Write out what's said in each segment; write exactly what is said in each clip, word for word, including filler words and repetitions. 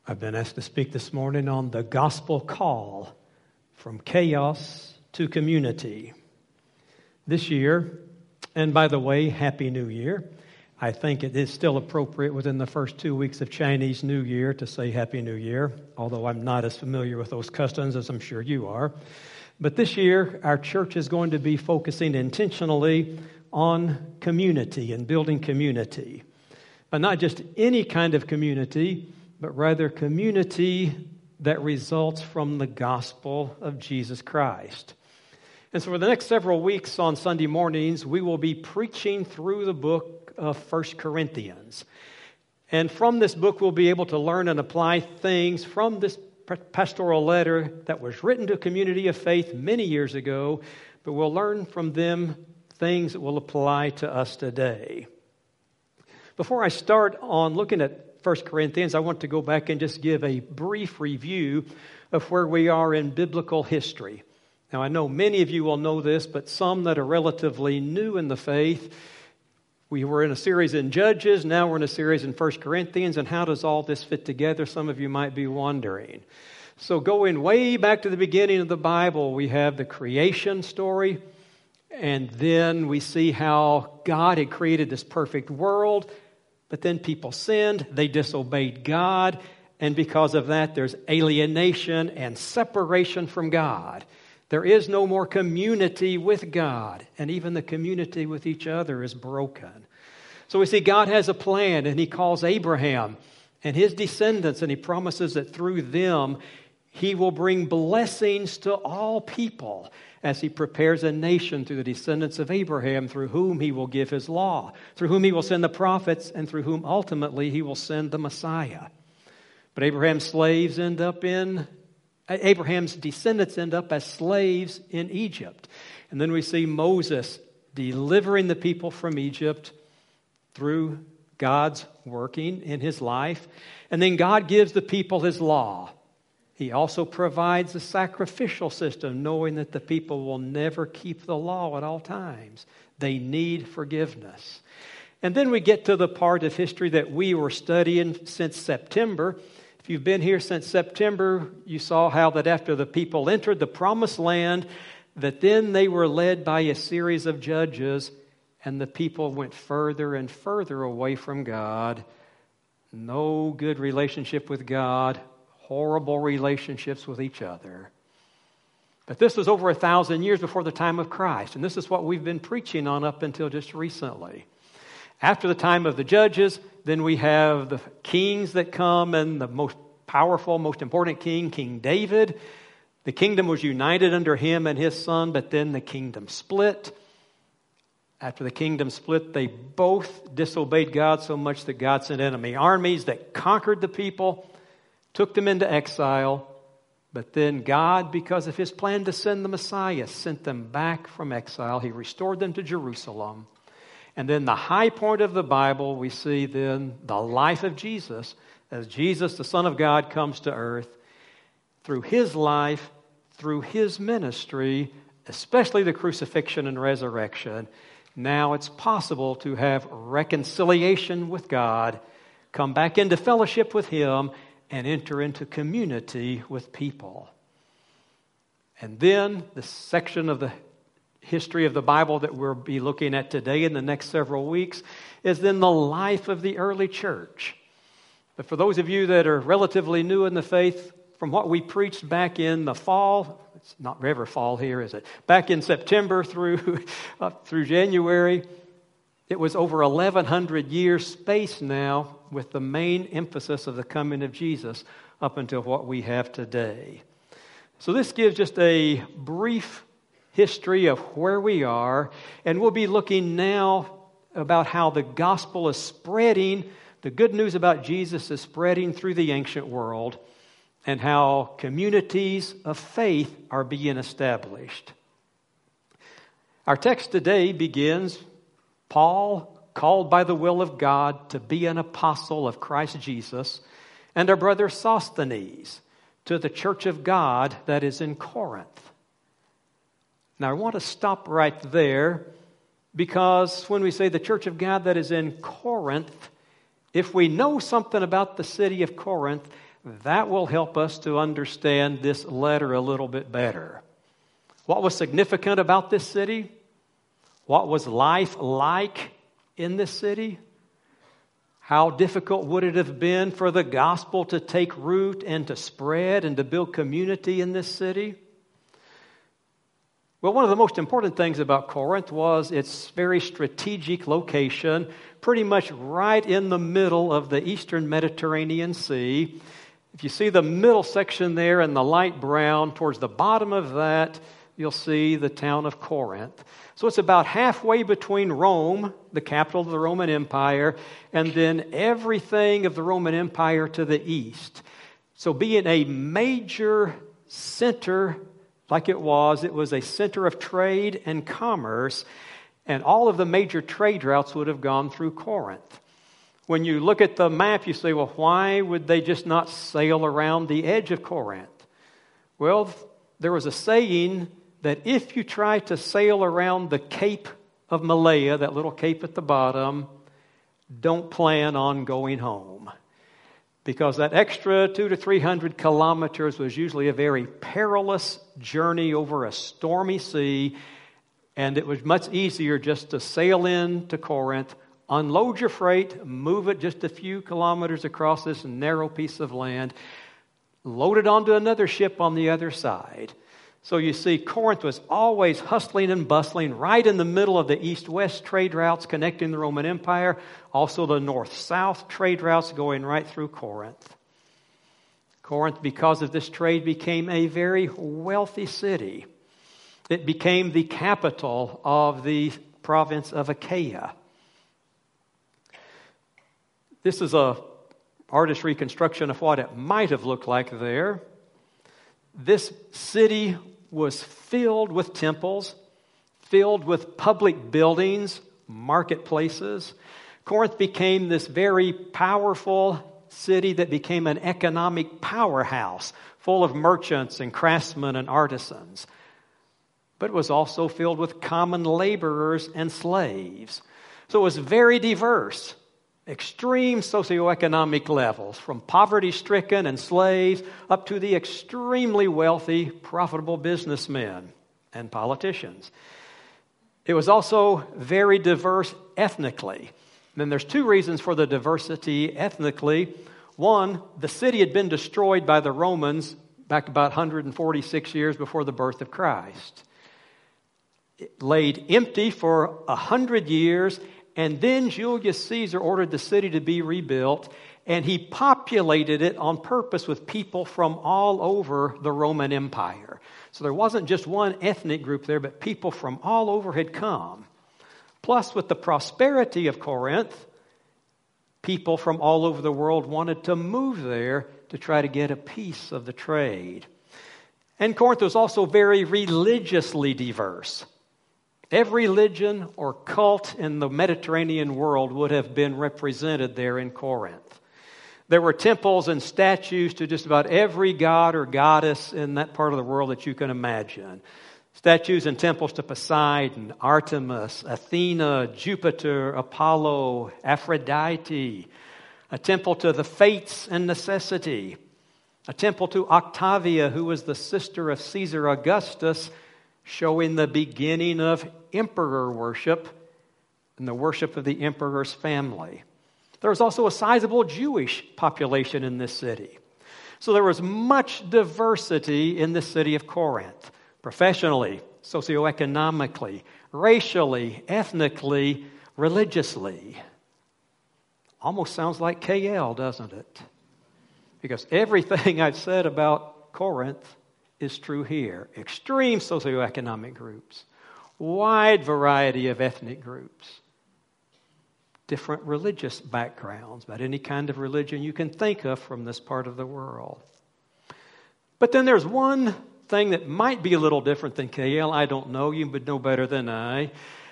I've been asked to speak this morning on the gospel call from chaos to community. This year, and by the way, Happy New Year. I think it is still appropriate within the first two weeks of Chinese New Year to say Happy New Year, although I'm not as familiar with those customs as I'm sure you are. But this year, our church is going to be focusing intentionally on community and building community. But not just any kind of community, but rather community that results from the gospel of Jesus Christ. And so for the next several weeks on Sunday mornings, we will be preaching through the book of First Corinthians. And from this book, we'll be able to learn and apply things from this pastoral letter that was written to a community of faith many years ago, but we'll learn from them things that will apply to us today. Before I start on looking at First Corinthians, I want to go back and just give a brief review of where we are in biblical history. Now, I know many of you will know this, but some that are relatively new in the faith, we were in a series in Judges, now we're in a series in First Corinthians, and how does all this fit together? Some of you might be wondering. So going way back to the beginning of the Bible, we have the creation story, and then we see how God had created this perfect world, but then people sinned, they disobeyed God, and because of that, there's alienation and separation from God. There is no more community with God, and even the community with each other is broken. So we see God has a plan, and He calls Abraham and his descendants, and He promises that through them, He will bring blessings to all people as He prepares a nation through the descendants of Abraham, through whom He will give His law, through whom He will send the prophets, and through whom ultimately He will send the Messiah. But Abraham's slaves end up in, Abraham's descendants end up as slaves in Egypt. And then we see Moses delivering the people from Egypt through God's working in his life. And then God gives the people His law. He also provides a sacrificial system, knowing that the people will never keep the law at all times. They need forgiveness. And then we get to the part of history that we were studying since September. If you've been here since September, you saw how that after the people entered the promised land, that then they were led by a series of judges, and the people went further and further away from God. No good relationship with God. Horrible relationships with each other. But this was over a thousand years before the time of Christ. And this is what we've been preaching on up until just recently. After the time of the judges, then we have the kings that come, and the most powerful, most important king, King David. The kingdom was united under him and his son, but then the kingdom split. After the kingdom split, they both disobeyed God so much that God sent enemy armies that conquered the people, took them into exile, but then God, because of His plan to send the Messiah, sent them back from exile. He restored them to Jerusalem. And then the high point of the Bible, we see then the life of Jesus, as Jesus, the Son of God, comes to earth. Through His life, through His ministry, especially the crucifixion and resurrection, now it's possible to have reconciliation with God, come back into fellowship with Him, and enter into community with people. And then the section of the history of the Bible that we'll be looking at today in the next several weeks is then the life of the early church. But for those of you that are relatively new in the faith, from what we preached back in the fall, it's not ever fall here, is it? Back in September through, up through January, it was over eleven hundred years space now, with the main emphasis of the coming of Jesus up until what we have today. So this gives just a brief history of where we are, and we'll be looking now about how the gospel is spreading, the good news about Jesus is spreading through the ancient world, and how communities of faith are being established. Our text today begins, Paul, called by the will of God to be an apostle of Christ Jesus, and our brother Sosthenes, to the church of God that is in Corinth. Now I want to stop right there, because when we say the church of God that is in Corinth, if we know something about the city of Corinth, that will help us to understand this letter a little bit better. What was significant about this city? What was life like in this city? How difficult would it have been for the gospel to take root and to spread and to build community in this city? Well, one of the most important things about Corinth was its very strategic location, pretty much right in the middle of the eastern Mediterranean Sea. If you see the middle section there in the light brown, towards the bottom of that, you'll see the town of Corinth. So it's about halfway between Rome, the capital of the Roman Empire, and then everything of the Roman Empire to the east. So being a major center like it was, it was a center of trade and commerce, and all of the major trade routes would have gone through Corinth. When you look at the map, you say, well, why would they just not sail around the edge of Corinth? Well, there was a saying that if you try to sail around the Cape of Malaya, that little cape at the bottom, don't plan on going home. Because that extra two to three hundred kilometers was usually a very perilous journey over a stormy sea, and it was much easier just to sail in to Corinth, unload your freight, move it just a few kilometers across this narrow piece of land, load it onto another ship on the other side. So you see, Corinth was always hustling and bustling right in the middle of the east-west trade routes connecting the Roman Empire, also the north-south trade routes going right through Corinth. Corinth, because of this trade, became a very wealthy city. It became the capital of the province of Achaia. This is a artist's reconstruction of what it might have looked like there. This city was filled with temples, filled with public buildings, marketplaces. Corinth became this very powerful city that became an economic powerhouse, full of merchants and craftsmen and artisans. But it was also filled with common laborers and slaves. So it was very diverse. Extreme socioeconomic levels, from poverty-stricken and slaves up to the extremely wealthy, profitable businessmen and politicians. It was also very diverse ethnically. And then there's two reasons for the diversity ethnically. One, the city had been destroyed by the Romans back about one hundred forty-six years before the birth of Christ. It laid empty for one hundred years. And then Julius Caesar ordered the city to be rebuilt, and he populated it on purpose with people from all over the Roman Empire. So there wasn't just one ethnic group there, but people from all over had come. Plus, with the prosperity of Corinth, people from all over the world wanted to move there to try to get a piece of the trade. And Corinth was also very religiously diverse. Every religion or cult in the Mediterranean world would have been represented there in Corinth. There were temples and statues to just about every god or goddess in that part of the world that you can imagine. Statues and temples to Poseidon, Artemis, Athena, Jupiter, Apollo, Aphrodite. A temple to the Fates and Necessity. A temple to Octavia, who was the sister of Caesar Augustus, showing the beginning of emperor worship and the worship of the emperor's family. There was also a sizable Jewish population in this city. So there was much diversity in the city of Corinth, professionally, socioeconomically, racially, ethnically, religiously. Almost sounds like K L, doesn't it? Because everything I've said about Corinth is true here. Extreme socioeconomic groups, wide variety of ethnic groups, different religious backgrounds, about any kind of religion you can think of from this part of the world. But then there's one thing that might be a little different than K L. I don't know. You would know better than I.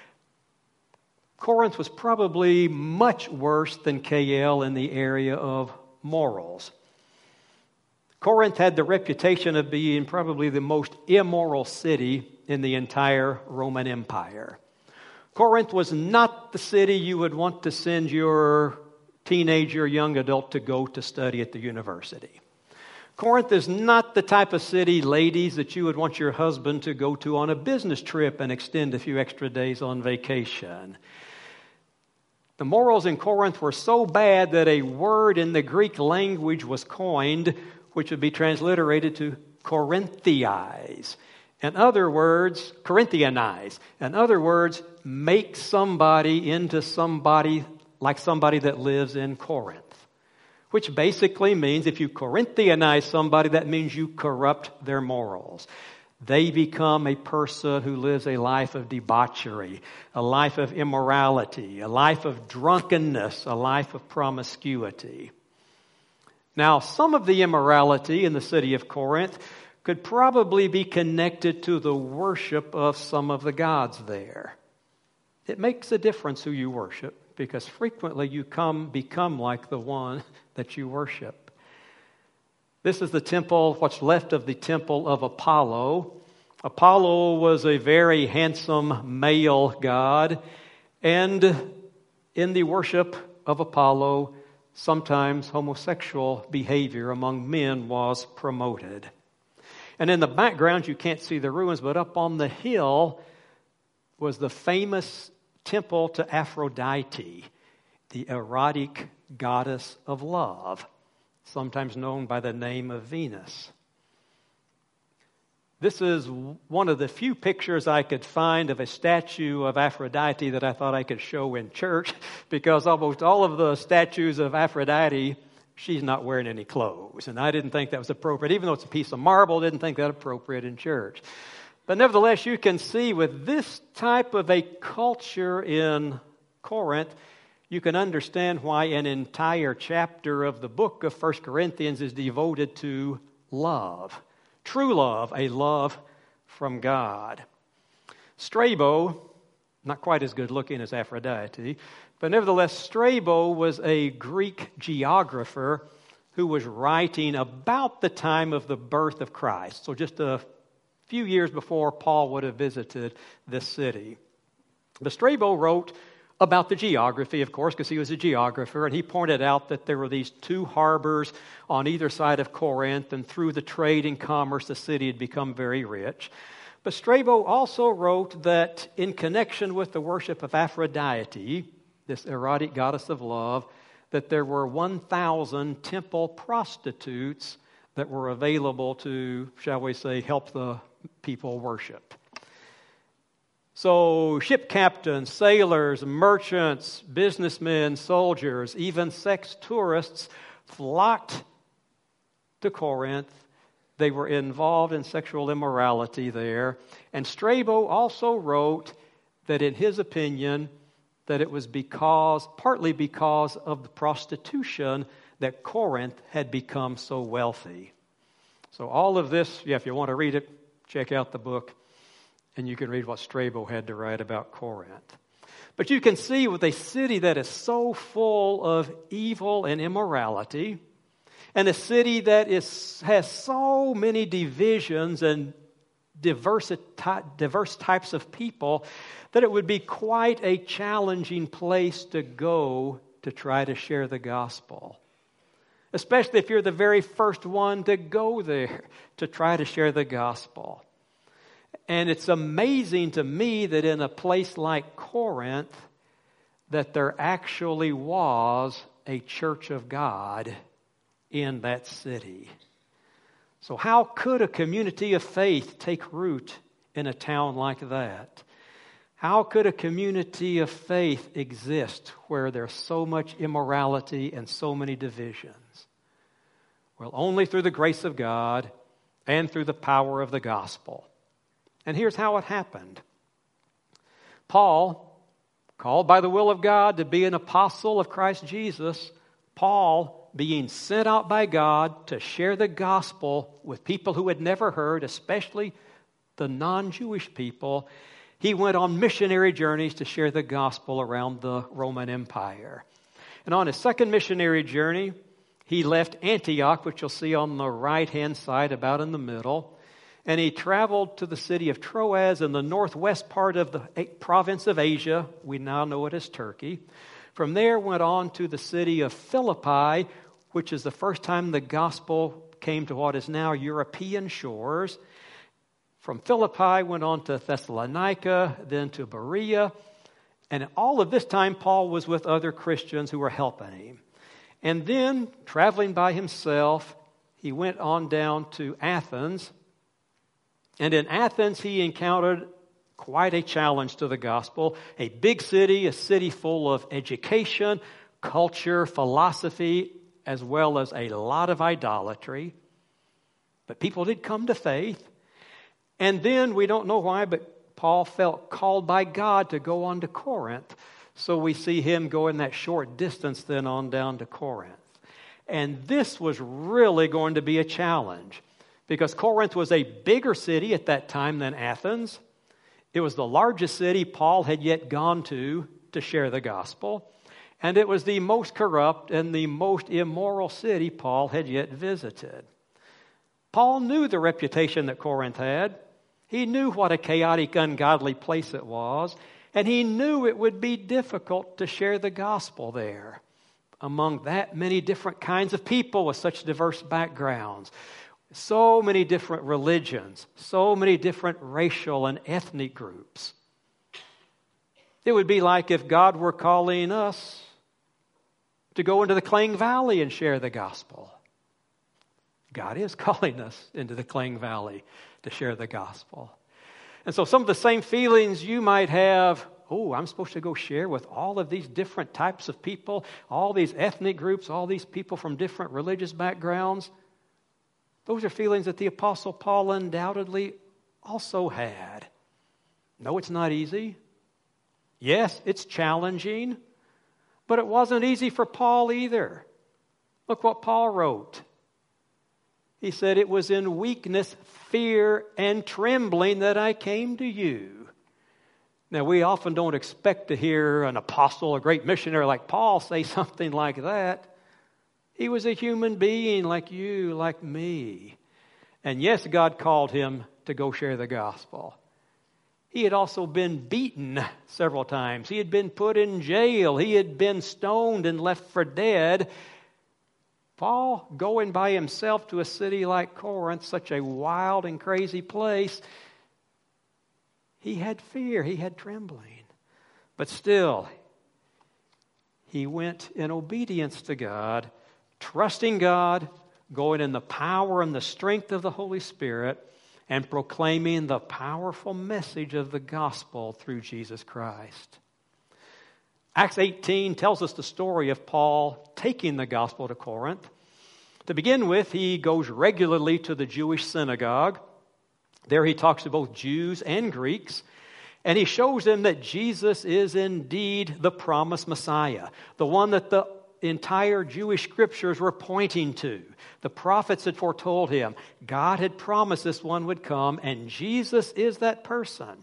Corinth was probably much worse than K L in the area of morals. Corinth had the reputation of being probably the most immoral city in the entire Roman Empire. Corinth was not the city you would want to send your teenager, young adult to go to study at the university. Corinth is not the type of city, ladies, that you would want your husband to go to on a business trip and extend a few extra days on vacation. The morals in Corinth were so bad that a word in the Greek language was coined, which would be transliterated to Corinthize. In other words, Corinthianize. In other words, make somebody into somebody like somebody that lives in Corinth. Which basically means if you Corinthianize somebody, that means you corrupt their morals. They become a person who lives a life of debauchery, a life of immorality, a life of drunkenness, a life of promiscuity. Now, some of the immorality in the city of Corinth could probably be connected to the worship of some of the gods there. It makes a difference who you worship, because frequently you come become like the one that you worship. This is the temple, what's left of the temple of Apollo. Apollo was a very handsome male god, and in the worship of Apollo, sometimes homosexual behavior among men was promoted. And in the background, you can't see the ruins, but up on the hill was the famous temple to Aphrodite, the erotic goddess of love, sometimes known by the name of Venus. This is one of the few pictures I could find of a statue of Aphrodite that I thought I could show in church, because almost all of the statues of Aphrodite, she's not wearing any clothes. And I didn't think that was appropriate. Even though it's a piece of marble, I didn't think that appropriate in church. But nevertheless, you can see with this type of a culture in Corinth, you can understand why an entire chapter of the book of First Corinthians is devoted to love. True love, a love from God. Strabo, not quite as good looking as Aphrodite, but nevertheless, Strabo was a Greek geographer who was writing about the time of the birth of Christ. So just a few years before Paul would have visited this city. But Strabo wrote about the geography, of course, because he was a geographer, and he pointed out that there were these two harbors on either side of Corinth, and through the trade and commerce, the city had become very rich. But Strabo also wrote that in connection with the worship of Aphrodite, this erotic goddess of love, that there were one thousand temple prostitutes that were available to, shall we say, help the people worship. So ship captains, sailors, merchants, businessmen, soldiers, even sex tourists flocked to Corinth. They were involved in sexual immorality there. And Strabo also wrote that in his opinion, that it was because, partly because of the prostitution, that Corinth had become so wealthy. So all of this, yeah, if you want to read it, check out the book. And you can read what Strabo had to write about Corinth. But you can see with a city that is so full of evil and immorality, and a city that is has so many divisions and diverse, diverse types of people, that it would be quite a challenging place to go to try to share the gospel. Especially if you're the very first one to go there to try to share the gospel. And it's amazing to me that in a place like Corinth, that there actually was a church of God in that city. So how could a community of faith take root in a town like that? How could a community of faith exist where there's so much immorality and so many divisions? Well, only through the grace of God and through the power of the gospel. And here's how it happened. Paul, called by the will of God to be an apostle of Christ Jesus, Paul, being sent out by God to share the gospel with people who had never heard, especially the non-Jewish people, he went on missionary journeys to share the gospel around the Roman Empire. And on his second missionary journey, he left Antioch, which you'll see on the right-hand side, about in the middle, and he traveled to the city of Troas in the northwest part of the province of Asia. We now know it as Turkey. From there went on to the city of Philippi, which is the first time the gospel came to what is now European shores. From Philippi, went on to Thessalonica, then to Berea. And all of this time, Paul was with other Christians who were helping him. And then, traveling by himself, he went on down to Athens. And in Athens, he encountered quite a challenge to the gospel. A big city, a city full of education, culture, philosophy, as well as a lot of idolatry. But people did come to faith. And then, we don't know why, but Paul felt called by God to go on to Corinth. So we see him going that short distance then on down to Corinth. And this was really going to be a challenge because Corinth was a bigger city at that time than Athens. It was the largest city Paul had yet gone to to share the gospel. And it was the most corrupt and the most immoral city Paul had yet visited. Paul knew the reputation that Corinth had. He knew what a chaotic, ungodly place it was, and he knew it would be difficult to share the gospel there among that many different kinds of people with such diverse backgrounds, so many different religions, so many different racial and ethnic groups. It would be like if God were calling us to go into the Kling Valley and share the gospel. God is calling us into the Kling Valley to share the gospel. And so some of the same feelings you might have, oh, I'm supposed to go share with all of these different types of people, all these ethnic groups, all these people from different religious backgrounds. Those are feelings that the Apostle Paul undoubtedly also had. No, it's not easy. Yes, it's challenging, but it wasn't easy for Paul either. Look what Paul wrote. He said, it was in weakness, fear, and trembling that I came to you. Now, we often don't expect to hear an apostle, a great missionary like Paul say something like that. He was a human being like you, like me. And yes, God called him to go share the gospel. He had also been beaten several times. He had been put in jail. He had been stoned and left for dead. Paul, going by himself to a city like Corinth, such a wild and crazy place, he had fear, he had trembling. But still, he went in obedience to God, trusting God, going in the power and the strength of the Holy Spirit, and proclaiming the powerful message of the gospel through Jesus Christ. Acts eighteen tells us the story of Paul taking the gospel to Corinth. To begin with, he goes regularly to the Jewish synagogue. There he talks to both Jews and Greeks, and he shows them that Jesus is indeed the promised Messiah, the one that the entire Jewish scriptures were pointing to. The prophets had foretold him. God had promised this one would come, and Jesus is that person.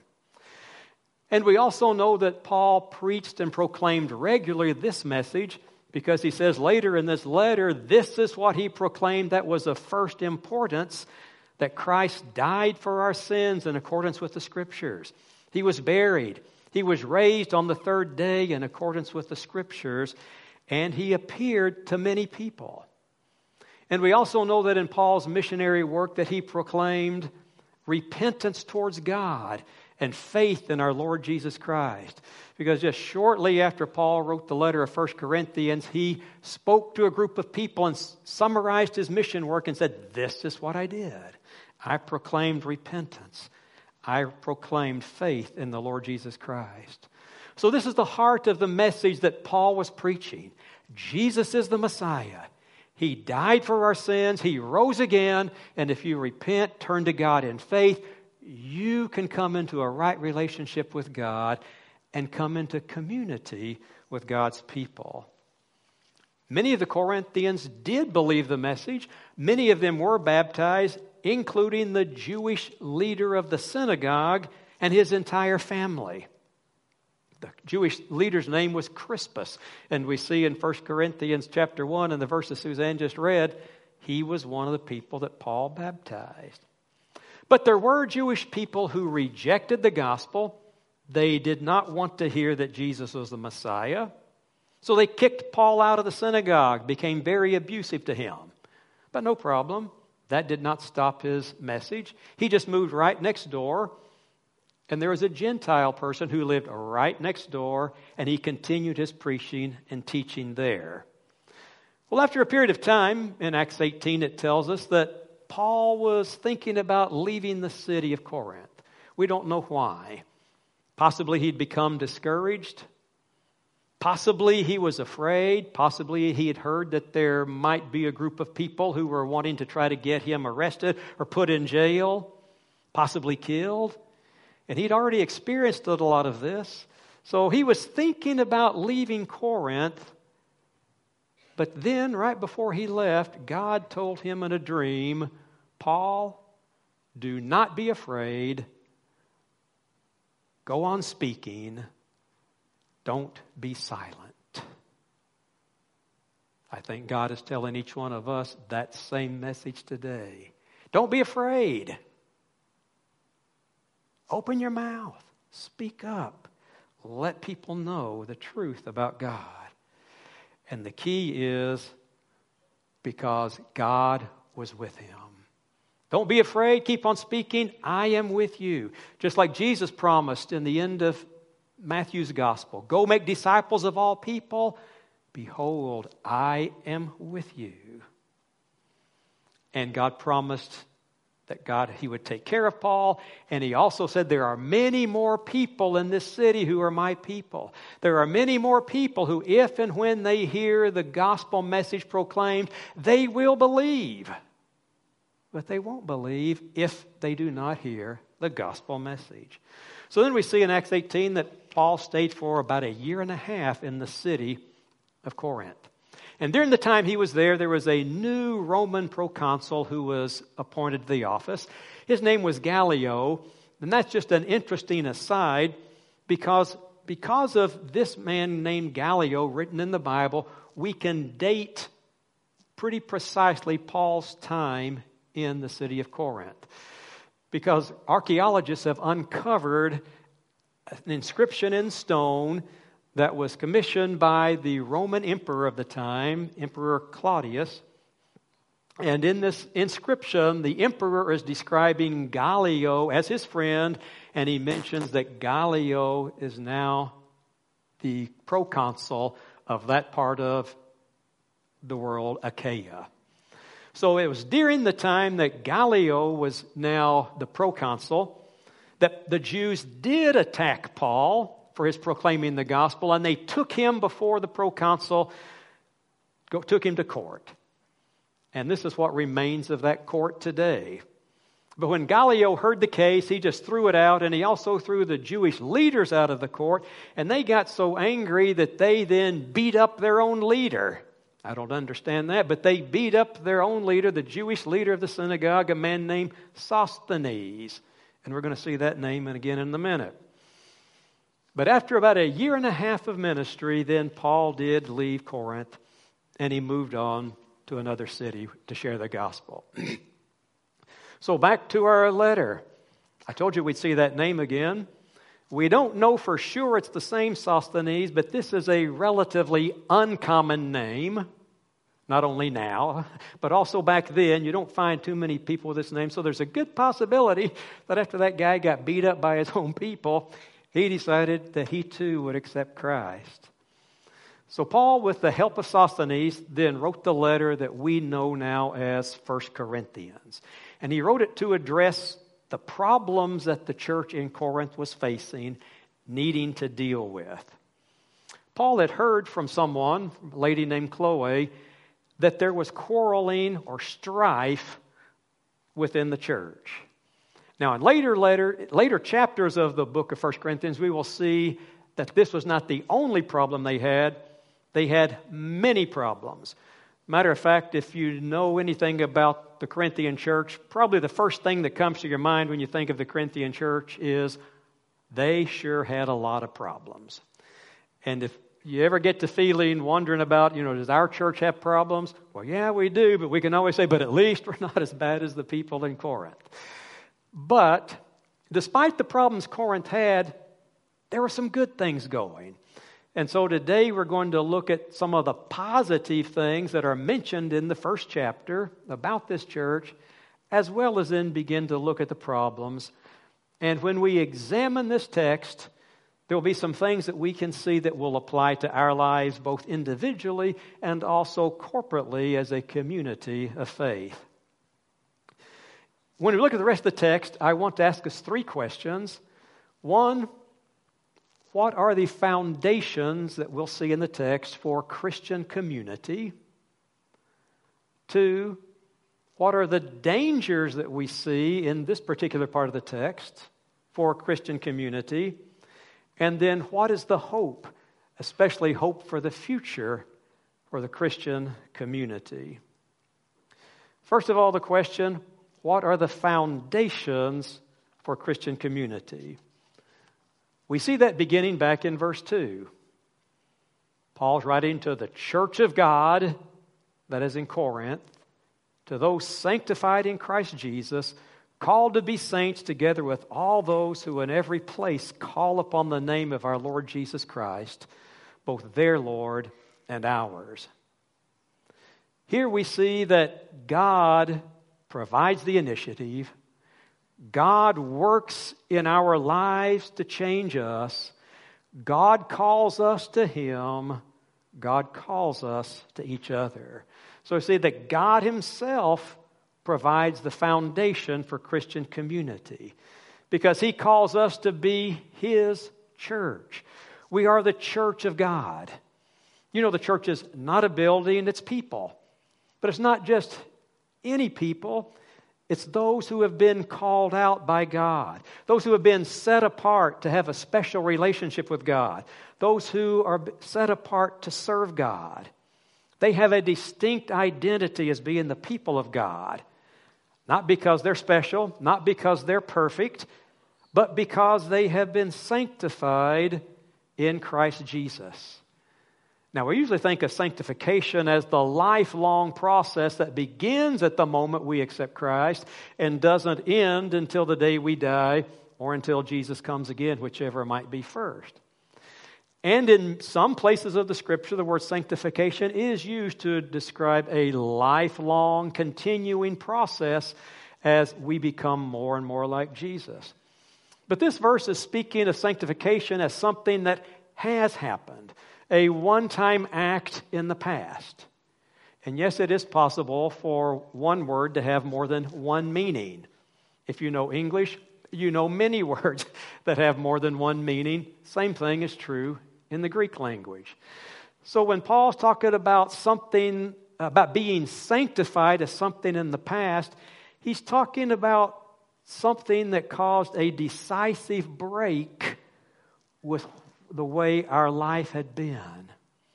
And we also know that Paul preached and proclaimed regularly this message because he says later in this letter, this is what he proclaimed that was of first importance, that Christ died for our sins in accordance with the Scriptures. He was buried. He was raised on the third day in accordance with the Scriptures, and he appeared to many people. And we also know that in Paul's missionary work that he proclaimed repentance towards God and faith in our Lord Jesus Christ. Because just shortly after Paul wrote the letter of First Corinthians, he spoke to a group of people and summarized his mission work and said, this is what I did. I proclaimed repentance. I proclaimed faith in the Lord Jesus Christ. So this is the heart of the message that Paul was preaching. Jesus is the Messiah. He died for our sins. He rose again. And if you repent, turn to God in faith, you can come into a right relationship with God and come into community with God's people. Many of the Corinthians did believe the message. Many of them were baptized, including the Jewish leader of the synagogue and his entire family. The Jewish leader's name was Crispus. And we see in First Corinthians chapter one, in the verses Suzanne just read, he was one of the people that Paul baptized. But there were Jewish people who rejected the gospel. They did not want to hear that Jesus was the Messiah. So they kicked Paul out of the synagogue, became very abusive to him. But no problem. That did not stop his message. He just moved right next door, and there was a Gentile person who lived right next door, and he continued his preaching and teaching there. Well, after a period of time, in Acts eighteen, it tells us that Paul was thinking about leaving the city of Corinth. We don't know why. Possibly he'd become discouraged. Possibly he was afraid. Possibly he had heard that there might be a group of people who were wanting to try to get him arrested or put in jail, possibly killed. And he'd already experienced a lot of this. So he was thinking about leaving Corinth. But then, right before he left, God told him in a dream, Paul, do not be afraid. Go on speaking. Don't be silent. I think God is telling each one of us that same message today. Don't be afraid. Open your mouth. Speak up. Let people know the truth about God. And the key is because God was with him. Don't be afraid. Keep on speaking. I am with you. Just like Jesus promised in the end of Matthew's gospel. Go make disciples of all people. Behold, I am with you. And God promised that God, he would take care of Paul. And he also said, there are many more people in this city who are my people. There are many more people who, if and when they hear the gospel message proclaimed, they will believe. But they won't believe if they do not hear the gospel message. So then we see in Acts eighteen that Paul stayed for about a year and a half in the city of Corinth. And during the time he was there, there was a new Roman proconsul who was appointed to the office. His name was Gallio. And that's just an interesting aside because, because of this man named Gallio written in the Bible, we can date pretty precisely Paul's time in the city of Corinth. Because archaeologists have uncovered an inscription in stone that was commissioned by the Roman emperor of the time, Emperor Claudius. And in this inscription, the emperor is describing Gallio as his friend, and he mentions that Gallio is now the proconsul of that part of the world, Achaia. So it was during the time that Gallio was now the proconsul that the Jews did attack Paul for his proclaiming the gospel, and they took him before the proconsul, took him to court. And this is what remains of that court today. But when Gallio heard the case, he just threw it out, and he also threw the Jewish leaders out of the court, and they got so angry that they then beat up their own leader. I don't understand that, but they beat up their own leader, the Jewish leader of the synagogue, a man named Sosthenes. And we're going to see that name again in a minute. But after about a year and a half of ministry, then Paul did leave Corinth, and he moved on to another city to share the gospel. So back to our letter. I told you we'd see that name again. We don't know for sure it's the same Sosthenes, but this is a relatively uncommon name. Not only now, but also back then. You don't find too many people with this name. So there's a good possibility that after that guy got beat up by his own people, he decided that he too would accept Christ. So Paul, with the help of Sosthenes, then wrote the letter that we know now as First Corinthians. And he wrote it to address the problems that the church in Corinth was facing, needing to deal with. Paul had heard from someone, a lady named Chloe, that there was quarreling or strife within the church. Now, in later, later, later chapters of the book of First Corinthians, we will see that this was not the only problem they had. They had many problems. Matter of fact, if you know anything about the Corinthian church, probably the first thing that comes to your mind when you think of the Corinthian church is they sure had a lot of problems. And if you ever get to feeling, wondering about, you know, does our church have problems? Well, yeah, we do, but we can always say, but at least we're not as bad as the people in Corinth. But despite the problems Corinth had, there were some good things going. And so today we're going to look at some of the positive things that are mentioned in the first chapter about this church, as well as then begin to look at the problems. And when we examine this text, there will be some things that we can see that will apply to our lives, both individually and also corporately as a community of faith. When we look at the rest of the text, I want to ask us three questions. One, what are the foundations that we'll see in the text for Christian community? Two, what are the dangers that we see in this particular part of the text for Christian community? And then what is the hope, especially hope for the future for the Christian community? First of all, the question, what are the foundations for Christian community? We see that beginning back in verse two. Paul's writing to the church of God that is in Corinth, to those sanctified in Christ Jesus, called to be saints together with all those who in every place call upon the name of our Lord Jesus Christ, both their Lord and ours. Here we see that God provides the initiative. God works in our lives to change us. God calls us to Him. God calls us to each other. So we see that God Himself provides the foundation for Christian community because He calls us to be His church. We are the church of God. You know, the church is not a building, it's people. But it's not just any people. It's those who have been called out by God. Those who have been set apart to have a special relationship with God. Those who are set apart to serve God. They have a distinct identity as being the people of God. Not because they're special, not because they're perfect, but because they have been sanctified in Christ Jesus. Now, we usually think of sanctification as the lifelong process that begins at the moment we accept Christ and doesn't end until the day we die or until Jesus comes again, whichever might be first. And in some places of the Scripture, the word sanctification is used to describe a lifelong, continuing process as we become more and more like Jesus. But this verse is speaking of sanctification as something that has happened, a one-time act in the past. And yes, it is possible for one word to have more than one meaning. If you know English, you know many words that have more than one meaning. Same thing is true in the Greek language. So when Paul's talking about something, about being sanctified as something in the past, he's talking about something that caused a decisive break with the way our life had been.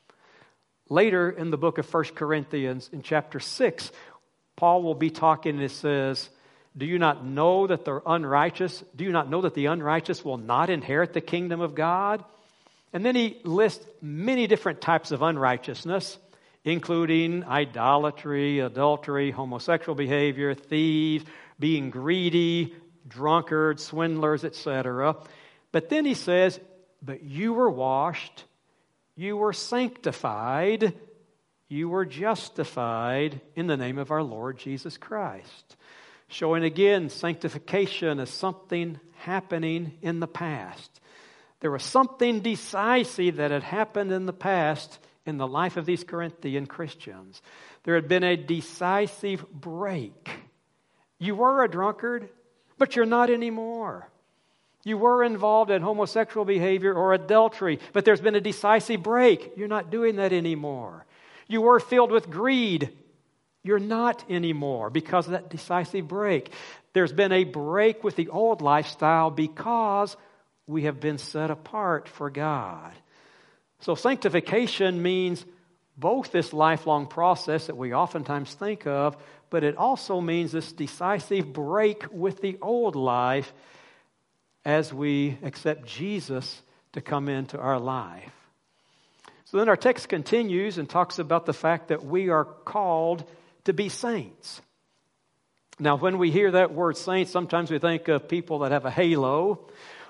Later in the book of First Corinthians, in chapter six, Paul will be talking and it says, Do you not know that the unrighteous, do you not know that the unrighteous will not inherit the kingdom of God? And then he lists many different types of unrighteousness, including idolatry, adultery, homosexual behavior, thieves, being greedy, drunkards, swindlers, et cetera. But then he says, but you were washed, you were sanctified, you were justified in the name of our Lord Jesus Christ. Showing again sanctification as something happening in the past. There was something decisive that had happened in the past in the life of these Corinthian Christians. There had been a decisive break. You were a drunkard, but you're not anymore. You were involved in homosexual behavior or adultery, but there's been a decisive break. You're not doing that anymore. You were filled with greed. You're not anymore because of that decisive break. There's been a break with the old lifestyle because we have been set apart for God. So sanctification means both this lifelong process that we oftentimes think of, but it also means this decisive break with the old life as we accept Jesus to come into our life. So then our text continues and talks about the fact that we are called to be saints. Now, when we hear that word saints, sometimes we think of people that have a halo,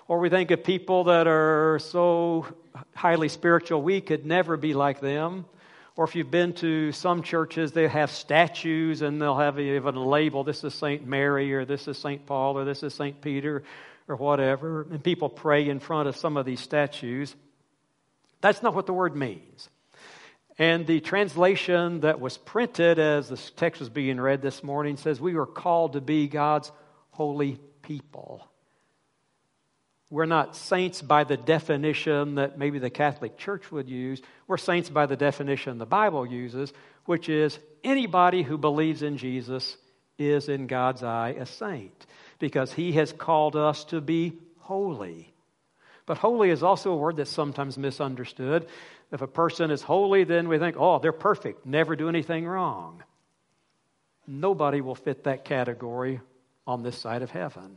Or we think of people that are so highly spiritual, we could never be like them. Or if you've been to some churches, they have statues and they'll have even a label, this is Saint Mary, or this is Saint Paul, or this is Saint Peter, or whatever. And people pray in front of some of these statues. That's not what the word means. And the translation that was printed as the text was being read this morning says we were called to be God's holy people. We're not saints by the definition that maybe the Catholic Church would use. We're saints by the definition the Bible uses, which is anybody who believes in Jesus is in God's eye a saint, because He has called us to be holy. But holy is also a word that's sometimes misunderstood. If a person is holy, then we think, oh, they're perfect, never do anything wrong. Nobody will fit that category on this side of heaven.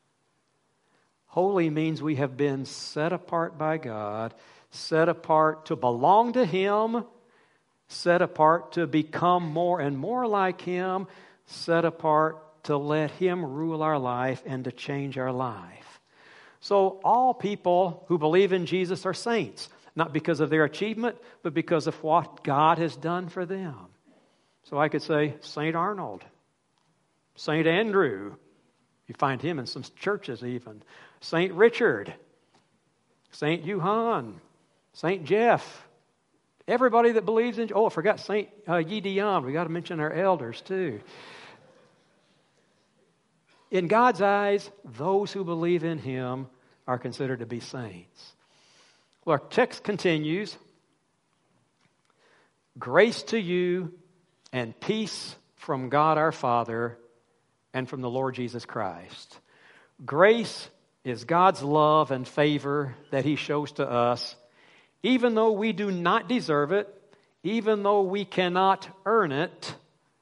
Holy means we have been set apart by God, set apart to belong to Him, set apart to become more and more like Him, set apart to let Him rule our life and to change our life. So all people who believe in Jesus are saints, not because of their achievement, but because of what God has done for them. So I could say Saint Arnold, Saint Andrew. You find him in some churches even. Saint Richard, Saint Johann, Saint Jeff. Everybody that believes in... Oh, I forgot Saint uh, Gideon. We got to mention our elders too. In God's eyes, those who believe in Him are considered to be saints. Well, our text continues. Grace to you and peace from God our Father and from the Lord Jesus Christ. Grace is God's love and favor that He shows to us, even though we do not deserve it, even though we cannot earn it.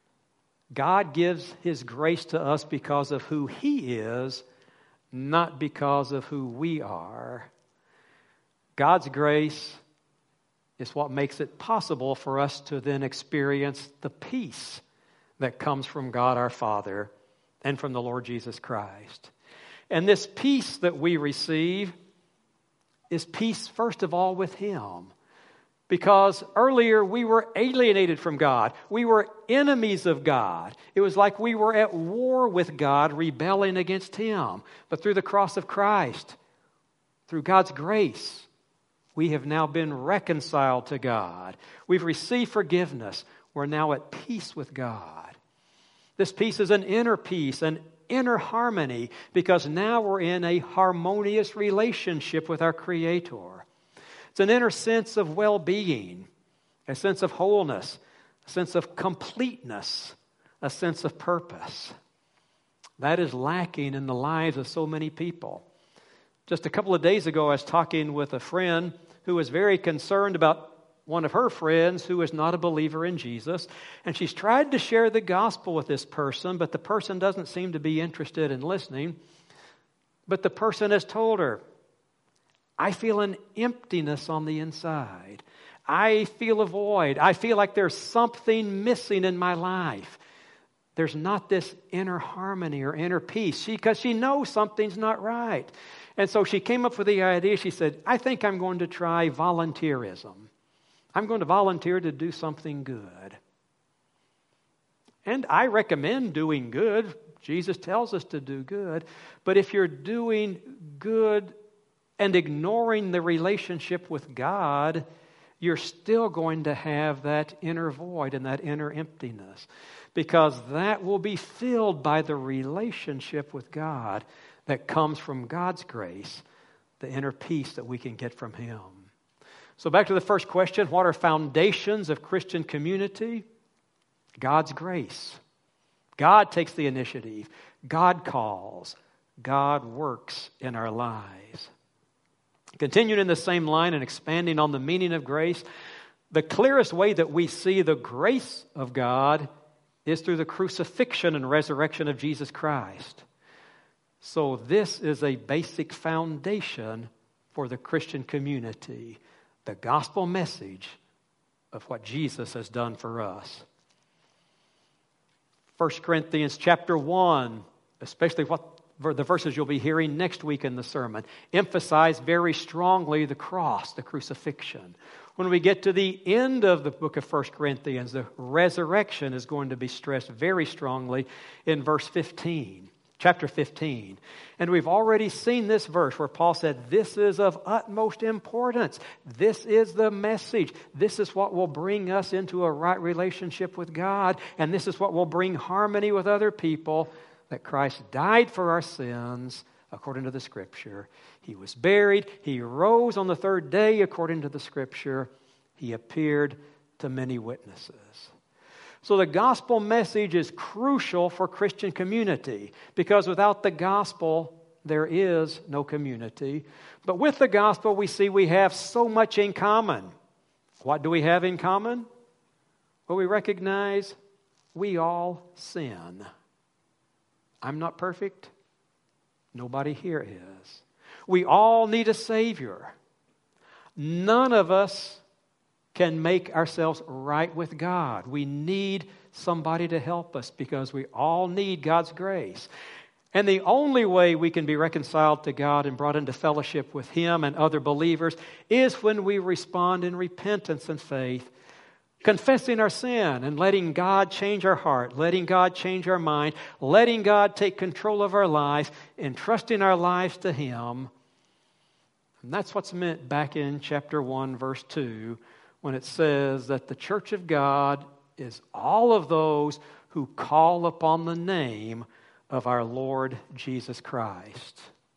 God gives His grace to us because of who He is, not because of who we are. God's grace is what makes it possible for us to then experience the peace that comes from God our Father and from the Lord Jesus Christ. And this peace that we receive is peace, first of all, with Him. Because earlier we were alienated from God. We were enemies of God. It was like we were at war with God, rebelling against Him. But through the cross of Christ, through God's grace, we have now been reconciled to God. We've received forgiveness. We're now at peace with God. This peace is an inner peace, an inner harmony, because now we're in a harmonious relationship with our Creator. It's an inner sense of well-being, a sense of wholeness, a sense of completeness, a sense of purpose. That is lacking in the lives of so many people. Just a couple of days ago, I was talking with a friend who was very concerned about one of her friends who is not a believer in Jesus. And she's tried to share the gospel with this person, but the person doesn't seem to be interested in listening. But the person has told her, I feel an emptiness on the inside. I feel a void. I feel like there's something missing in my life. There's not this inner harmony or inner peace, because she, she knows something's not right. And so she came up with the idea. She said, I think I'm going to try volunteerism. I'm going to volunteer to do something good. And I recommend doing good. Jesus tells us to do good. But if you're doing good and ignoring the relationship with God, you're still going to have that inner void and that inner emptiness, because that will be filled by the relationship with God that comes from God's grace, the inner peace that we can get from Him. So back to the first question, what are foundations of Christian community? God's grace. God takes the initiative. God calls. God works in our lives. Continuing in the same line and expanding on the meaning of grace, the clearest way that we see the grace of God is through the crucifixion and resurrection of Jesus Christ. So this is a basic foundation for the Christian community, the gospel message of what Jesus has done for us. First Corinthians chapter one, especially what the verses you'll be hearing next week in the sermon, emphasize very strongly the cross, the crucifixion. When we get to the end of the book of First Corinthians, the resurrection is going to be stressed very strongly in verse fifteen, chapter fifteen. And we've already seen this verse where Paul said, this is of utmost importance. This is the message. This is what will bring us into a right relationship with God. And this is what will bring harmony with other people, that Christ died for our sins according to the Scripture. He was buried. He rose on the third day according to the Scripture. He appeared to many witnesses. So the gospel message is crucial for Christian community, because without the gospel, there is no community. But with the gospel, we see we have so much in common. What do we have in common? Well, we recognize we all sin. I'm not perfect. Nobody here is. We all need a Savior. None of us can make ourselves right with God. We need somebody to help us because we all need God's grace. And the only way we can be reconciled to God and brought into fellowship with Him and other believers is when we respond in repentance and faith, confessing our sin and letting God change our heart, letting God change our mind, letting God take control of our life, entrusting our lives to Him. And that's what's meant back in chapter one, verse two, when it says that the church of God is all of those who call upon the name of our Lord Jesus Christ.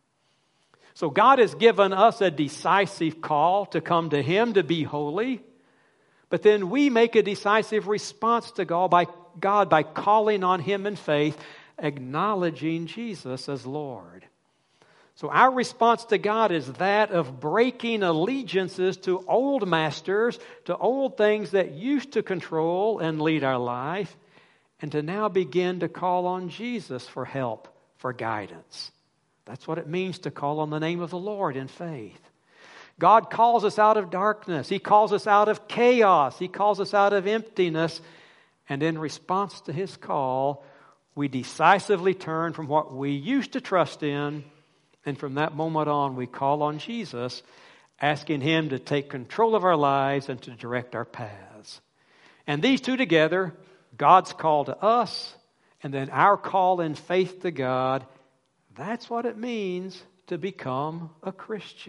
So God has given us a decisive call to come to Him to be holy. But then we make a decisive response to God by, God by calling on Him in faith, acknowledging Jesus as Lord. So our response to God is that of breaking allegiances to old masters, to old things that used to control and lead our life, and to now begin to call on Jesus for help, for guidance. That's what it means to call on the name of the Lord in faith. God calls us out of darkness. He calls us out of chaos. He calls us out of emptiness. And in response to His call, we decisively turn from what we used to trust in. And from that moment on, we call on Jesus, asking Him to take control of our lives and to direct our paths. And these two together, God's call to us and then our call in faith to God, that's what it means to become a Christian.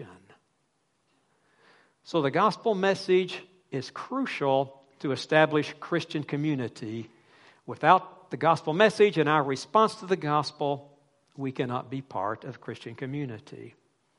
So the gospel message is crucial to establish Christian community. Without the gospel message and our response to the gospel, we cannot be part of Christian community.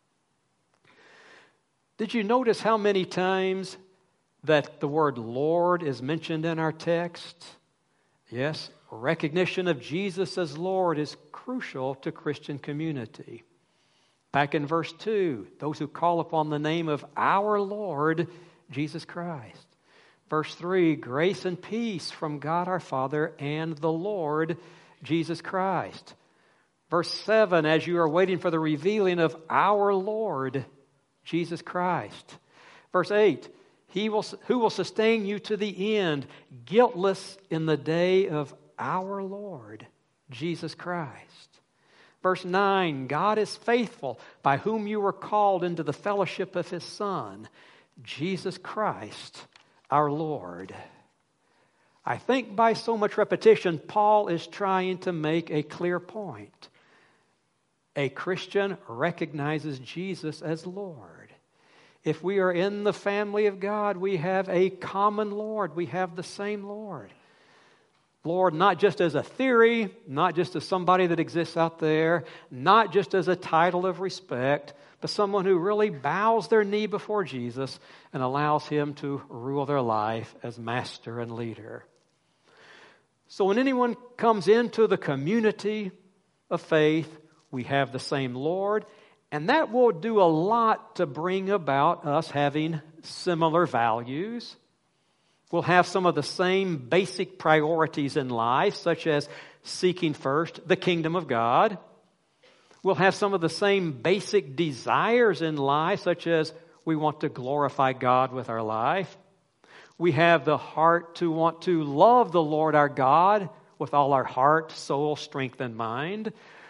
Did you notice how many times that the word Lord is mentioned in our text? Yes, recognition of Jesus as Lord is crucial to Christian community. Back in verse two, those who call upon the name of our Lord, Jesus Christ. Verse three, grace and peace from God our Father and the Lord, Jesus Christ. Verse seven, as you are waiting for the revealing of our Lord, Jesus Christ. Verse eight, He will, who will sustain you to the end, guiltless in the day of our Lord, Jesus Christ. Verse nine, God is faithful, by whom you were called into the fellowship of His Son, Jesus Christ, our Lord. I think by so much repetition, Paul is trying to make a clear point. A Christian recognizes Jesus as Lord. If we are in the family of God, we have a common Lord. We have the same Lord. Lord, not just as a theory, not just as somebody that exists out there, not just as a title of respect, but someone who really bows their knee before Jesus and allows Him to rule their life as master and leader. So when anyone comes into the community of faith, we have the same Lord, and that will do a lot to bring about us having similar values. We'll have some of the same basic priorities in life, such as seeking first the kingdom of God. We'll have some of the same basic desires in life, such as we want to glorify God with our life. We have the heart to want to love the Lord our God with all our heart, soul, strength, and mind.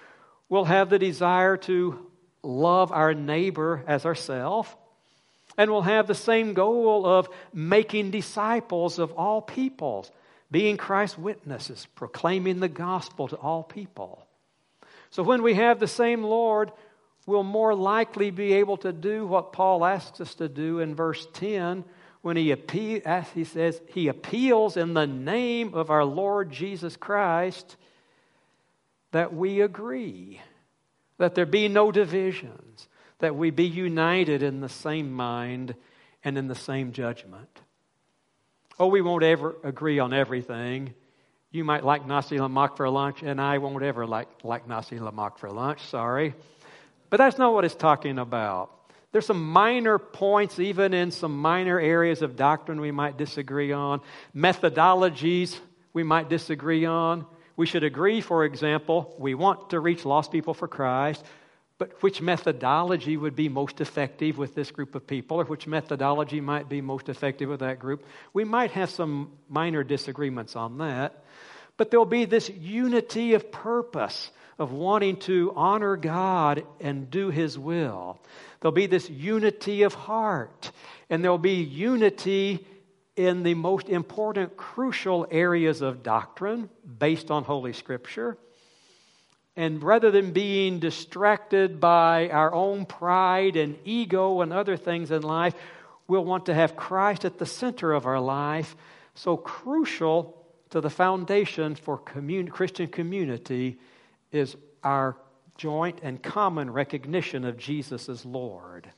We'll have the desire to love our neighbor as ourselves. And we'll have the same goal of making disciples of all peoples, being Christ's witnesses, proclaiming the gospel to all people. So when we have the same Lord, we'll more likely be able to do what Paul asks us to do in verse ten, when he, appeal, he says, he appeals in the name of our Lord Jesus Christ that we agree, that there be no divisions, that we be united in the same mind and in the same judgment. Oh, we won't ever agree on everything. You might like nasi lemak for lunch, and I won't ever like, like nasi lemak for lunch, sorry. But that's not what it's talking about. There's some minor points, even in some minor areas of doctrine we might disagree on. Methodologies we might disagree on. We should agree, for example, we want to reach lost people for Christ, but which methodology would be most effective with this group of people, or which methodology might be most effective with that group? We might have some minor disagreements on that, but there'll be this unity of purpose of wanting to honor God and do His will. There'll be this unity of heart, and there'll be unity in the most important, crucial areas of doctrine based on Holy Scripture. And rather than being distracted by our own pride and ego and other things in life, we'll want to have Christ at the center of our life. So crucial to the foundation for commun- Christian community is our joint and common recognition of Jesus as Lord.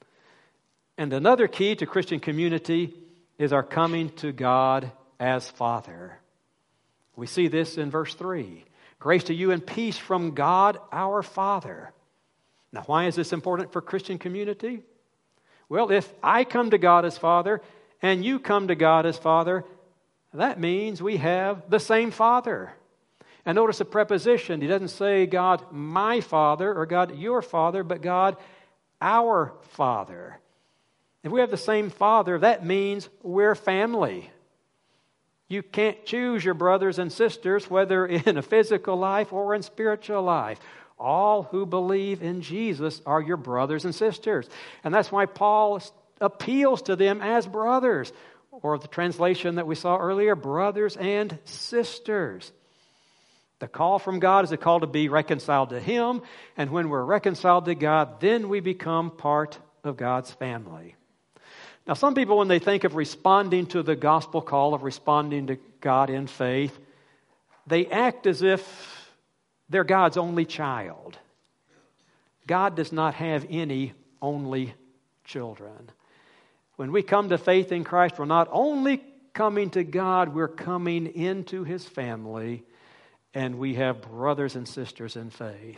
And another key to Christian community is our coming to God as Father. We see this in verse three. Grace to you and peace from God our Father. Now, why is this important for Christian community? Well, if I come to God as Father and you come to God as Father, that means we have the same Father. And notice the preposition. He doesn't say God my Father or God your Father, but God our Father. If we have the same Father, that means we're family. You can't choose your brothers and sisters, whether in a physical life or in spiritual life. All who believe in Jesus are your brothers and sisters. And that's why Paul appeals to them as brothers. Or the translation that we saw earlier, brothers and sisters. The call from God is a call to be reconciled to Him. And when we're reconciled to God, then we become part of God's family. Now, some people, when they think of responding to the gospel call, of responding to God in faith, they act as if they're God's only child. God does not have any only children. When we come to faith in Christ, we're not only coming to God, we're coming into His family, and we have brothers and sisters in faith.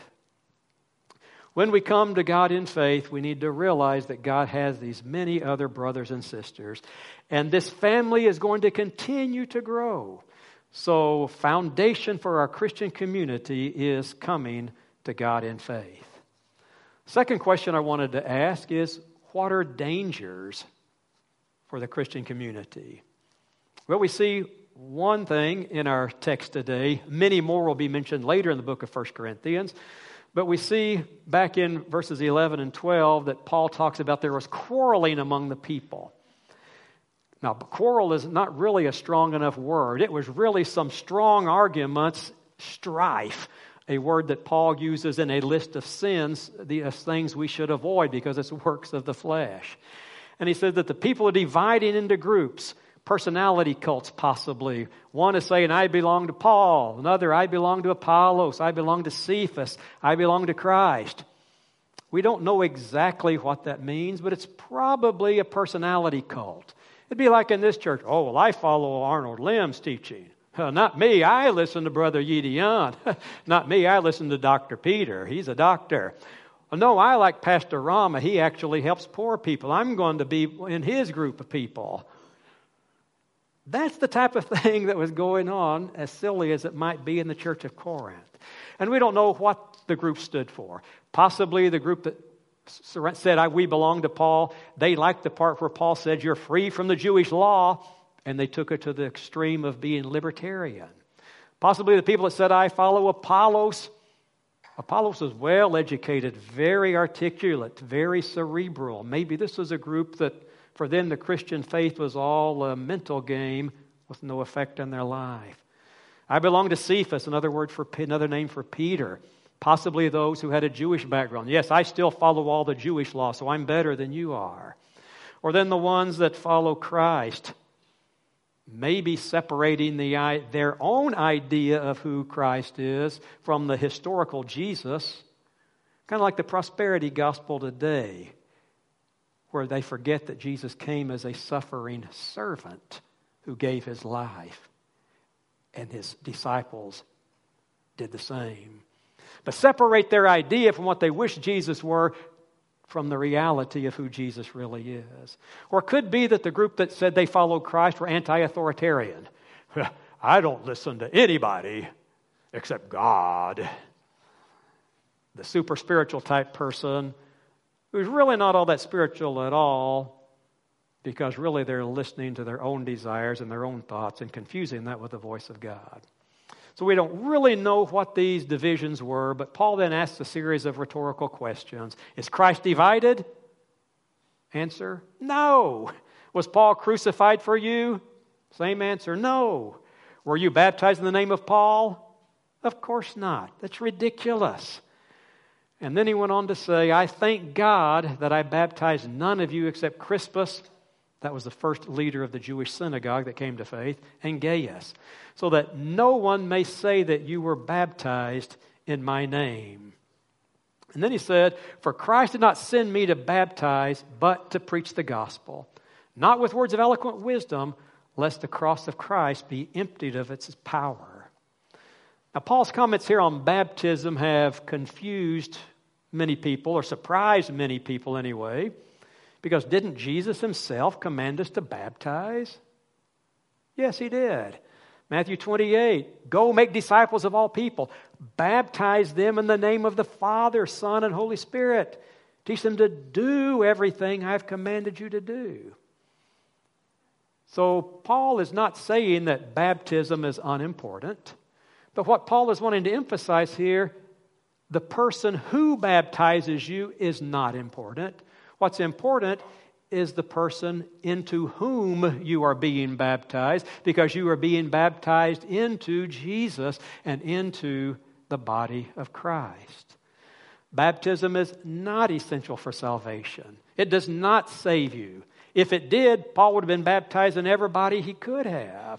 When we come to God in faith, we need to realize that God has these many other brothers and sisters, and this family is going to continue to grow. So, foundation for our Christian community is coming to God in faith. Second question I wanted to ask is, what are dangers for the Christian community? Well, we see one thing in our text today. Many more will be mentioned later in the book of First Corinthians. But we see back in verses eleven and twelve that Paul talks about there was quarreling among the people. Now, quarrel is not really a strong enough word. It was really some strong arguments, strife, a word that Paul uses in a list of sins, the things we should avoid because it's works of the flesh. And he said that the people are dividing into groups. Personality cults, possibly. One is saying, I belong to Paul. Another, I belong to Apollos. I belong to Cephas. I belong to Christ. We don't know exactly what that means, but it's probably a personality cult. It'd be like in this church, oh, well, I follow Arnold Lim's teaching. Uh, not me, I listen to Brother Gideon. Not me, I listen to Doctor Peter. He's a doctor. Well, no, I like Pastor Rama. He actually helps poor people. I'm going to be in his group of people. That's the type of thing that was going on, as silly as it might be, in the church of Corinth. And we don't know what the group stood for. Possibly the group that said, we belong to Paul, they liked the part where Paul said, you're free from the Jewish law, and they took it to the extreme of being libertarian. Possibly the people that said, I follow Apollos, Apollos was well educated, very articulate, very cerebral. Maybe this was a group that for them the Christian faith was all a mental game with no effect on their life. I belong to Cephas, another word for another name for Peter, possibly those who had a Jewish background. Yes, I still follow all the Jewish law, so I'm better than you are. Or then the ones that follow Christ, maybe separating the, their own idea of who Christ is from the historical Jesus, kind of like the prosperity gospel today, where they forget that Jesus came as a suffering servant who gave his life, and his disciples did the same. But separate their idea from what they wish Jesus were from the reality of who Jesus really is. Or it could be that the group that said they followed Christ were anti-authoritarian. I don't listen to anybody except God. The super spiritual type person who's really not all that spiritual at all, because really they're listening to their own desires and their own thoughts and confusing that with the voice of God. So we don't really know what these divisions were, but Paul then asks a series of rhetorical questions. Is Christ divided? Answer, no. Was Paul crucified for you? Same answer, no. Were you baptized in the name of Paul? Of course not. That's ridiculous. And then he went on to say, I thank God that I baptized none of you except Crispus. That was the first leader of the Jewish synagogue that came to faith, and Gaius, so that no one may say that you were baptized in my name. And then he said, for Christ did not send me to baptize, but to preach the gospel, not with words of eloquent wisdom, lest the cross of Christ be emptied of its power. Now, Paul's comments here on baptism have confused many people, or surprised many people anyway, because didn't Jesus himself command us to baptize? Yes, he did. Matthew twenty-eight, go make disciples of all people. Baptize them in the name of the Father, Son, and Holy Spirit. Teach them to do everything I've commanded you to do. So Paul is not saying that baptism is unimportant, but what Paul is wanting to emphasize here, the person who baptizes you is not important. What's important is the person into whom you are being baptized, because you are being baptized into Jesus and into the body of Christ. Baptism is not essential for salvation. It does not save you. If it did, Paul would have been baptized in everybody he could have.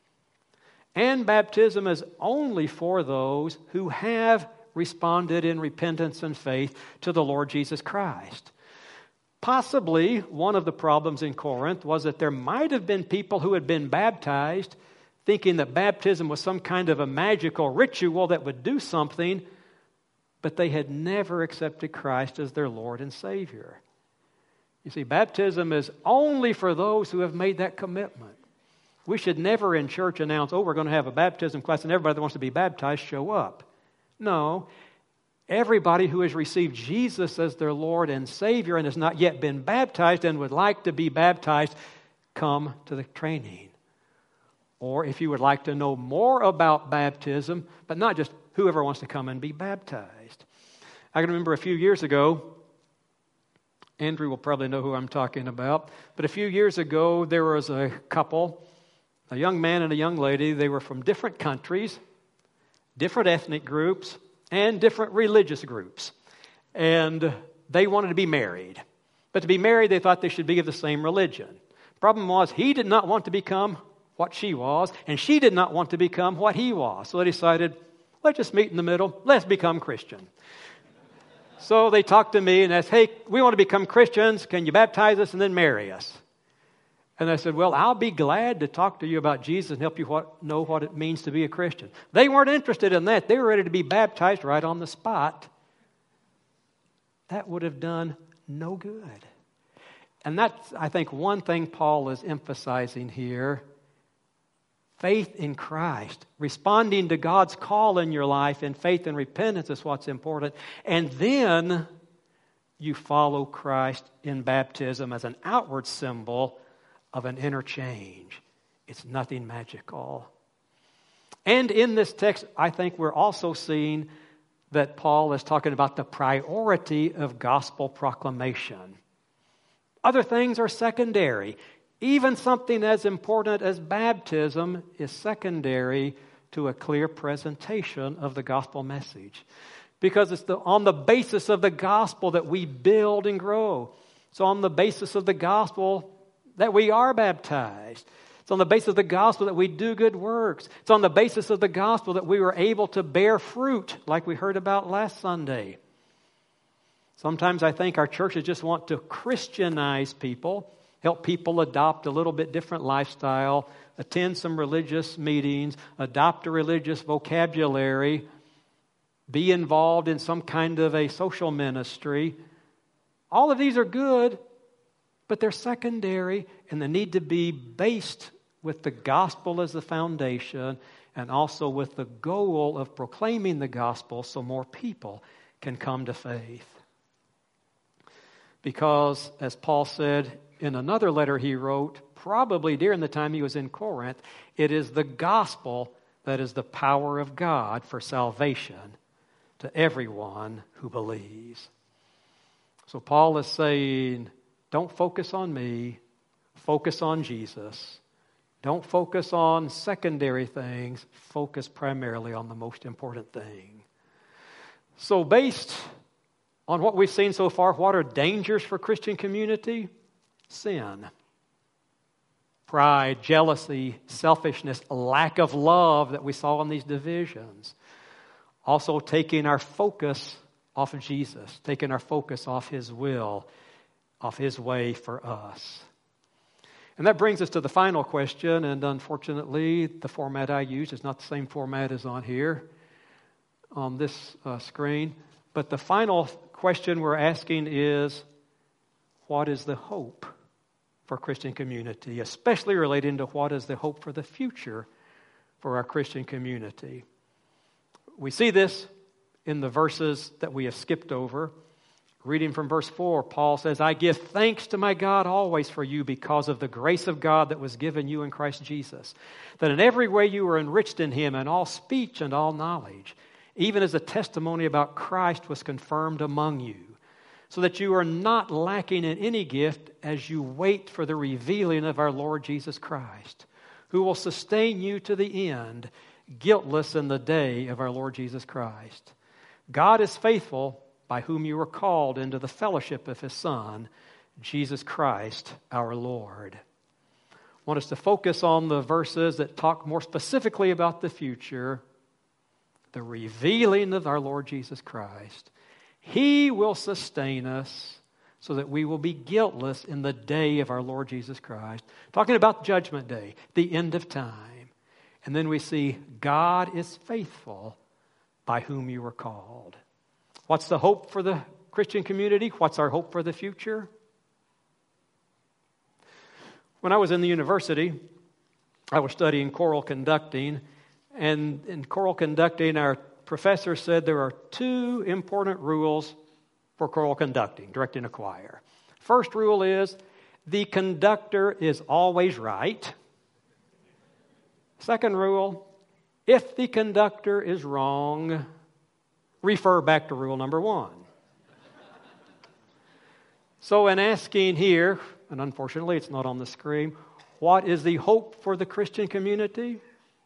And baptism is only for those who have responded in repentance and faith to the Lord Jesus Christ. Possibly one of the problems in Corinth was that there might have been people who had been baptized thinking that baptism was some kind of a magical ritual that would do something, but they had never accepted Christ as their Lord and Savior. You see, baptism is only for those who have made that commitment. We should never in church announce, oh, we're going to have a baptism class and everybody that wants to be baptized show up. No. Everybody who has received Jesus as their Lord and Savior and has not yet been baptized and would like to be baptized, come to the training. Or if you would like to know more about baptism, but not just whoever wants to come and be baptized. I can remember a few years ago, Andrew will probably know who I'm talking about, but a few years ago there was a couple, a young man and a young lady. They were from different countries, different ethnic groups, and different religious groups. And they wanted to be married. But to be married, they thought they should be of the same religion. Problem was, he did not want to become what she was, and she did not want to become what he was. So they decided, let's just meet in the middle. Let's become Christian. So they talked to me and asked, hey, we want to become Christians. Can you baptize us and then marry us? And I said, well, I'll be glad to talk to you about Jesus and help you what, know what it means to be a Christian. They weren't interested in that. They were ready to be baptized right on the spot. That would have done no good. And that's, I think, one thing Paul is emphasizing here. Faith in Christ. Responding to God's call in your life in faith and repentance is what's important. And then you follow Christ in baptism as an outward symbol of an inner change. It's nothing magical. And in this text, I think we're also seeing that Paul is talking about the priority of gospel proclamation. Other things are secondary. Even something as important as baptism is secondary to a clear presentation of the gospel message. Because it's the, on the basis of the gospel that we build and grow. It's on the basis of the gospel that we are baptized. It's on the basis of the gospel that we do good works. It's on the basis of the gospel that we were able to bear fruit, like we heard about last Sunday. Sometimes I think our churches just want to Christianize people, help people adopt a little bit different lifestyle, attend some religious meetings, adopt a religious vocabulary, be involved in some kind of a social ministry. All of these are good, but they're secondary, and they need to be based with the gospel as the foundation and also with the goal of proclaiming the gospel so more people can come to faith. Because, as Paul said in another letter he wrote, probably during the time he was in Corinth, it is the gospel that is the power of God for salvation to everyone who believes. So Paul is saying, don't focus on me, focus on Jesus. Don't focus on secondary things, focus primarily on the most important thing. So based on what we've seen so far, what are dangers for Christian community? Sin, pride, jealousy, selfishness, lack of love that we saw in these divisions. Also taking our focus off of Jesus, taking our focus off His will, off His way for us. And that brings us to the final question, and unfortunately, the format I used is not the same format as on here, on this uh, screen. But the final question we're asking is, what is the hope for Christian community, especially relating to what is the hope for the future for our Christian community? We see this in the verses that we have skipped over. Reading from verse four, Paul says, I give thanks to my God always for you because of the grace of God that was given you in Christ Jesus, that in every way you were enriched in Him in all speech and all knowledge, even as the testimony about Christ was confirmed among you, so that you are not lacking in any gift as you wait for the revealing of our Lord Jesus Christ, who will sustain you to the end, guiltless in the day of our Lord Jesus Christ. God is faithful, by whom you were called into the fellowship of His Son, Jesus Christ our Lord. I want us to focus on the verses that talk more specifically about the future, the revealing of our Lord Jesus Christ. He will sustain us so that we will be guiltless in the day of our Lord Jesus Christ. Talking about Judgment Day, the end of time. And then we see God is faithful, by whom you were called. What's the hope for the Christian community? What's our hope for the future? When I was in the university, I was studying choral conducting. And in choral conducting, our professor said there are two important rules for choral conducting, directing a choir. First rule is the conductor is always right. Second rule, if the conductor is wrong, refer back to rule number one. So in asking here, and unfortunately it's not on the screen, what is the hope for the Christian community?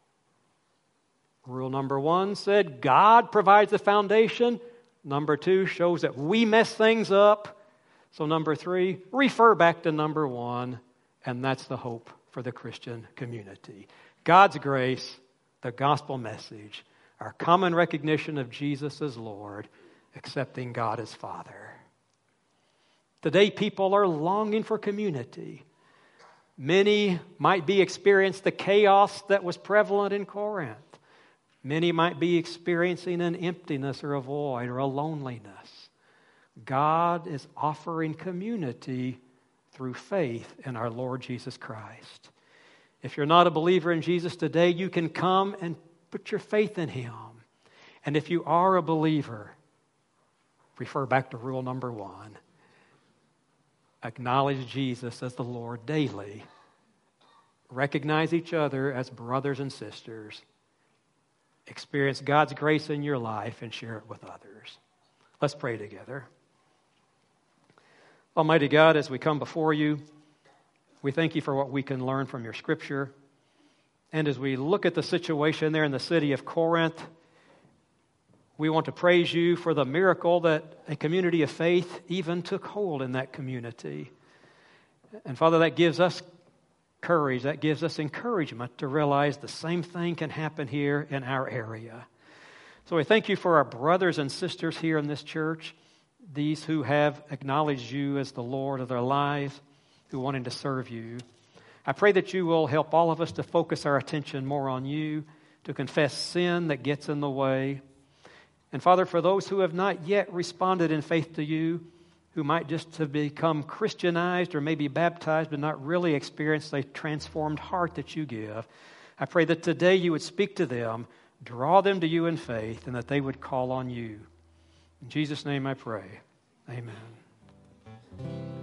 Rule number one said God provides the foundation. Number two shows that we mess things up. So number three, refer back to number one, and that's the hope for the Christian community. God's grace, the gospel message, our common recognition of Jesus as Lord, accepting God as Father. Today, people are longing for community. Many might be experiencing the chaos that was prevalent in Corinth. Many might be experiencing an emptiness or a void or a loneliness. God is offering community through faith in our Lord Jesus Christ. If you're not a believer in Jesus today, you can come and put your faith in Him. And if you are a believer, refer back to rule number one. Acknowledge Jesus as the Lord daily. Recognize each other as brothers and sisters. experience God's grace in your life and share it with others. Let's pray together. Almighty God, as we come before you, we thank you for what we can learn from your scripture. And as we look at the situation there in the city of Corinth, we want to praise you for the miracle that a community of faith even took hold in that community. And Father, that gives us courage, that gives us encouragement to realize the same thing can happen here in our area. So we thank you for our brothers and sisters here in this church, these who have acknowledged you as the Lord of their lives, who are wanting to serve you. I pray that you will help all of us to focus our attention more on you, to confess sin that gets in the way. And Father, for those who have not yet responded in faith to you, who might just have become Christianized or maybe baptized but not really experienced a transformed heart that you give, I pray that today you would speak to them, draw them to you in faith, and that they would call on you. In Jesus' name I pray. Amen.